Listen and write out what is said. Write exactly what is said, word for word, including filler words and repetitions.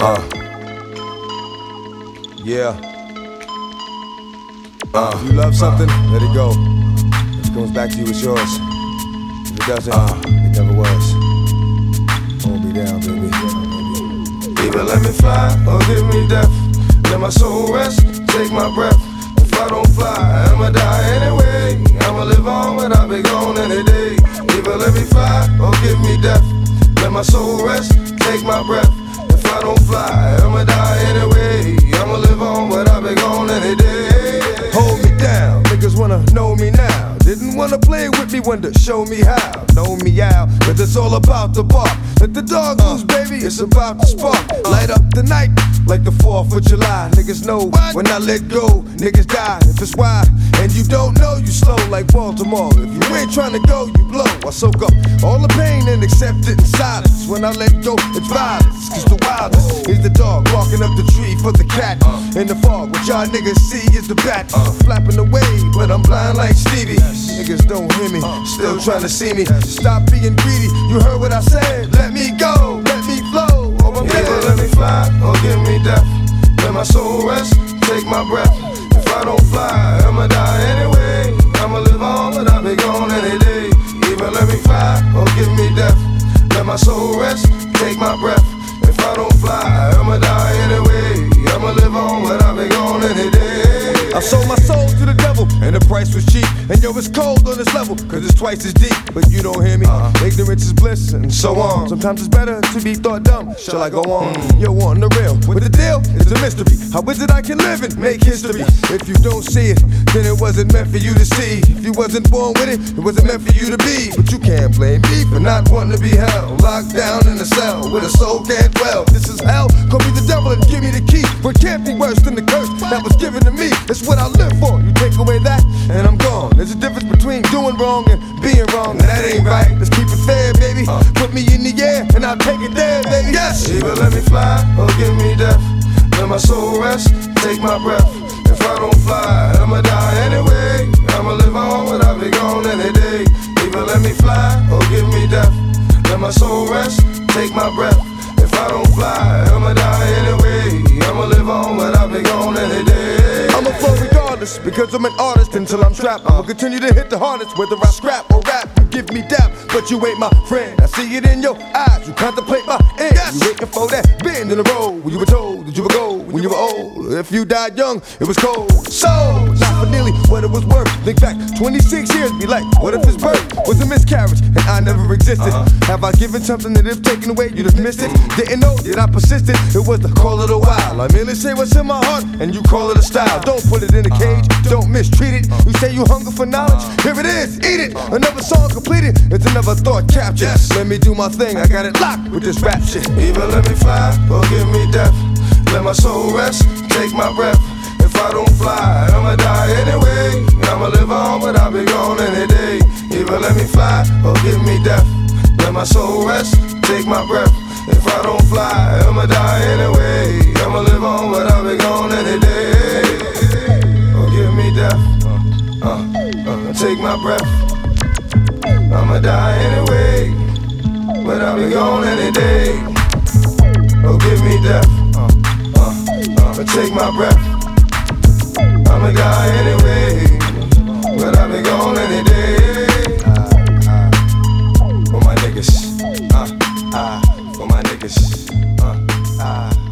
Uh. Yeah. Uh. If you love something, let it go. If it comes back to you, it's yours. If it doesn't, uh. it never was. Hold me down, baby. Either let me fly or give me death. Let my soul rest, take my breath. If I don't fly, I'ma die anyway. I'ma live on, but I'll be gone any day. Either let me fly or give me death. Let my soul rest, take my breath. If I don't fly, I'ma die anyway. I'ma live on, but I'll be gone any day. Hold me down, niggas wanna know me now. Didn't wanna play with me, wanted to show me how. Know me out, cause it's all about the bark. Let the dog loose, baby, it's about to spark. Light up the night like the fourth of July. Niggas know when I let go, niggas die. If it's wide and you don't know, you slow like Baltimore. If you ain't trying to go, you blow. I soak up all the pain and accept it in silence. When I let go, it's violence. Cause the wildest is the dog walking up the tree for the cat. In the fog, what y'all niggas see is the bat flapping away, but I'm blind like Stevie. Niggas don't hear me, still trying to see me. Stop being greedy, you heard what I said. Let me go, let me flow. Either let me fly or give me death. Let my soul rest, take my breath. If I don't fly, I'ma die anyway. I'ma live on, but I'll be gone any day. Either let me fly or give me death. Let my soul rest, take my breath. If I don't fly, I'ma die anyway. I'ma live on, but I'll be gone any day. I sold my soul to the devil, and the price was cheap. And yo, it's cold on this level, cause it's twice as deep. But you don't hear me, uh-huh. Ignorance is bliss, and so on. Sometimes it's better to be thought dumb. Shall I go on? Mm. Yo, on the real, with the deal, it's a mystery. How is it I can live and make history? If you don't see it, then it wasn't meant for you to see. If you wasn't born with it, it wasn't meant for you to be. But you can't blame me for not wanting to be held. Locked down in a cell, where the soul can't dwell. This is hell, call me the devil and give me the key. But it can't be worse than the curse that was given to me. It's what I live for. You take away that, and I'm gone. There's a difference between doing wrong and being wrong. That ain't right. Let's keep it fair, baby. Uh. Put me in the air, and I'll take it there, baby. Yes. Either let me fly or give me death. Let my soul rest, take my breath. If I don't fly, I'ma die anyway. I'ma live on, but I'll be gone any day. Either let me fly or give me death. Let my soul rest, take my breath. If I don't fly, I'ma die anyway. I'ma live on, but I'll be gone any day. I'ma flow regardless, because I'm an artist until I'm trapped. I'ma continue to hit the hardest, whether I scrap or rap. You give me dap, but you ain't my friend. I see it in your eyes, you contemplate my end. Yes. You waiting for that bend in the road when you were told that you would go when you were old. If you died young, it was cold. So, not for nearly what it was worth. Think back twenty-six years, be like, what if his birth was a miscarriage and I never existed? Uh-huh. Have I given something that if taken away, you just missed it? Didn't know that I persisted, it was the call of the wild. I merely say what's in my heart, and you call it a style. Don't put it in a cage, don't mistreat it. You say you hunger for knowledge, here it is, eat it. Another song completed, it's another thought captured. Yes. Let me do my thing, I got it locked with this rap shit. Either let me fly or give me death. Let my soul rest, take my breath. If I don't fly, I'ma die anyway. I'ma live on, but I'll be gone any day. Either let me fly or give me death. Let my soul rest, take my breath. If I don't fly, I'ma die anyway. I'ma live on, but I'll be gone any day. Or give me death, uh, uh, take my breath. I'ma die anyway, but I'll be gone any day. Or give me death, uh, uh, uh, take my breath. I'ma die anyway, but I'll be gone any day. Uh, uh, for my niggas, uh, uh, for my niggas, uh, uh.